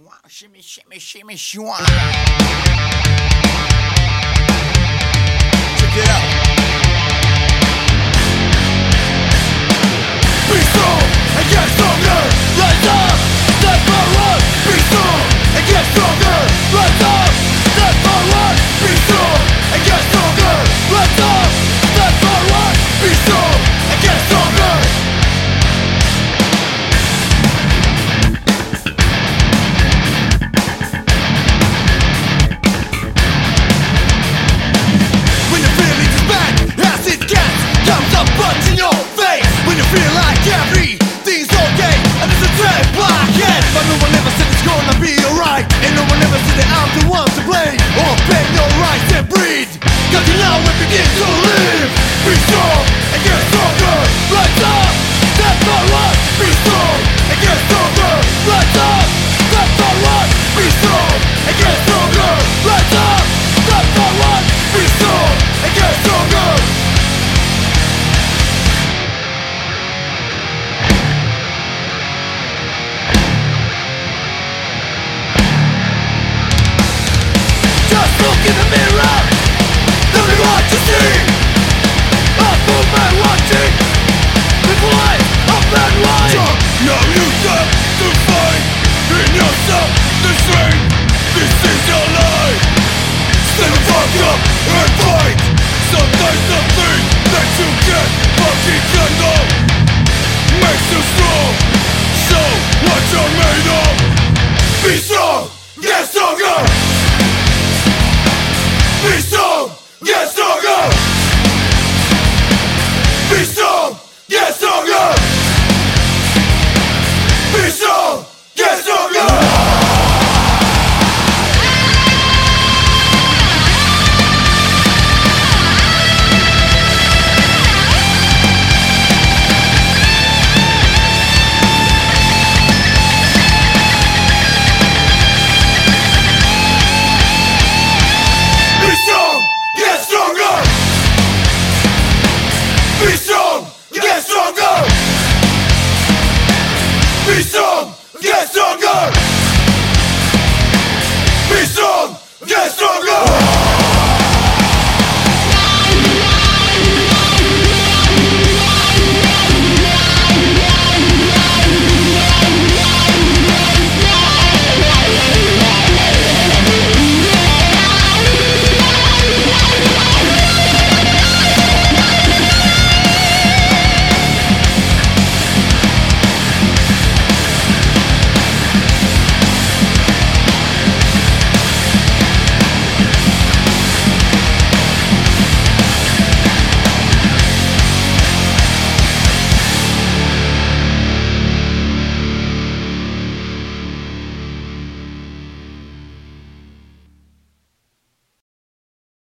Wow, shimmy, shimmy, shimmy, shimmy. Check it out. Be strong and get stronger. Rise up, step forward. Be strong and get stronger. Rise up, step forward. Be strong and get stronger. Rise up, step forward. Be strong and get stronger. Comes up punch in your face when you feel like everything's okay and it's a trap blockhead. But no one ever said it's gonna be alright, and no one ever said that I'm the one to blame or pay your rights and breed. Cause you now we begin to live. Be strong and get stronger. Rise up, step forward. Be strong and get stronger. Rise up, step forward. Be strong and get stronger. Rise up, step forward. Be strong and get stronger. Look in the mirror, tell me what you see. A full man watching, with life up and right. No use up to fight in yourself the strength. This is your life. Stand the fuck up and fight. Sometimes the thing that you get fucking handle makes you strong. Show what you're made of. Be strong, get stronger. Be strong, get stronger. Be strong, get stronger. Be strong, get stronger. Be strong, get stronger. Be strong, get stronger. Be strong, get stronger.